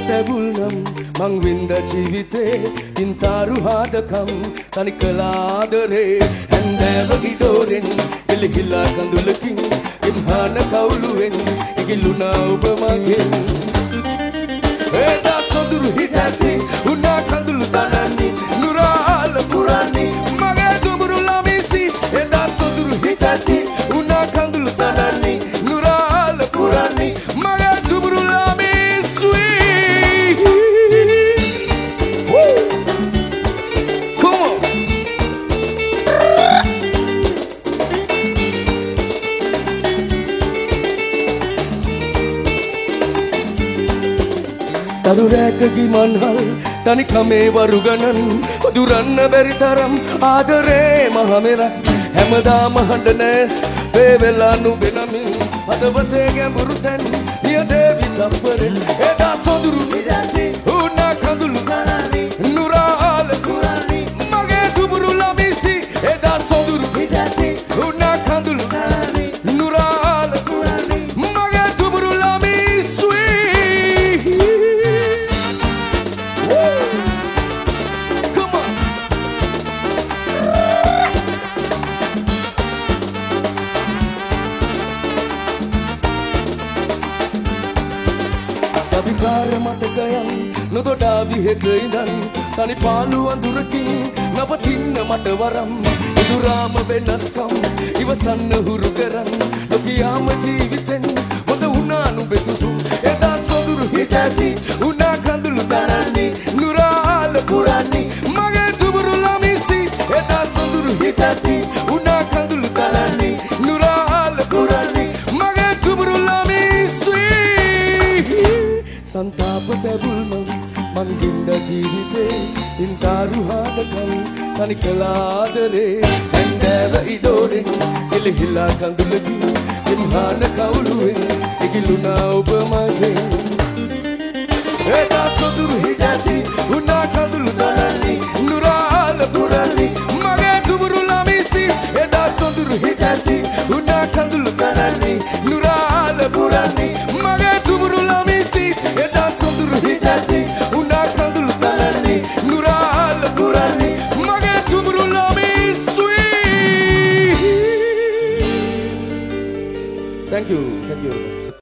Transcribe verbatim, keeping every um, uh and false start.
තැබුල් නම් මං වින්ද ජීවිතේ ඉන්තාරු හාදකම් තනි කලාදරේ හැන්දෑව ඉඩෝරෙන් එලිහිලා කඳුලකින් ඉම්හාන කවුලුවෙන් ඉගිලුණා ඔබ මගෙන් එදා සොඳුරු හිත ඇති උනා කඳුළු දනන්නේ නුරාල පුරන්නේ මගේ දුඹුරු ළමිසි එදා සොඳුරු හිත ඇති උනා කඳුළු දනන්නේ නුරාල පුරන්නේ මගේ දුඹුරු ළමිසි තරු රැකගි මන්හල් තනි කමේ වරු ගණන් උදුරන්න බැරි තරම් ආදරේ මහමෙර හැමදාම හඬ නැස් වේවෙලා නුඹෙනමින් හදවතේ ගැඹුරු තැන් නිය දේවි තප්පරෙන් එදා සොඳුරු නිදැති උනා කඳුළු සනනි නුරාල කුරණි මගේ දුඹුරු ළමිසි එදා සොඳුරු නිදැති උනා කඳුළු සනනි නුරාල කුරණි මගේ දුඹුරු ළමිසි අධිකාර මතකයන් නොදොඩා විහෙක ඉඳන් තනි පාළු අඳුරකින් නවතින්න මට වරම් ඉදුරාම වෙනස්කම් ඉවසන්න හුරු කරන් ලොකියාම ජීවිතෙන් හොඳ වුණා නුඹේ සුසුම් එදා සොඳුරු හිත ඇති උනා කඳුළු දනන්නේ නුරාල පුරන්නේ මගේ දුඹුරු ළමිසි එදා සොඳුරු හිත ඇති උනා කඳුළු දනන්නේ නුරාල පුරන්නේ මගේ දුඹුරු ළමිසි संताप तैबुल मन गिंड जीविते इंतारु हादकम तनि कलादरे हैंडैव इडोरे इलहिला कंदुलगी इम्हान कवलुवे इगिलुना ඔබ මගෙන් එදා සොඳුරු හිතැති උනා කඳුළු දනන්නේ නුරාල පුරන්නේ මගේ දුඹුරු ළමිසි එදා සොඳුරු හිතැති උනා කඳුළු දනන්නේ නුරාල පුරන්නේ මගේ දුඹුරු ළමිසි එදා සොඳුරු හිතැති උනා කඳුළු දනන්නේ නුරාල පුරන්නේ මගේ දුඹුරු ළමිසි Thank you thank you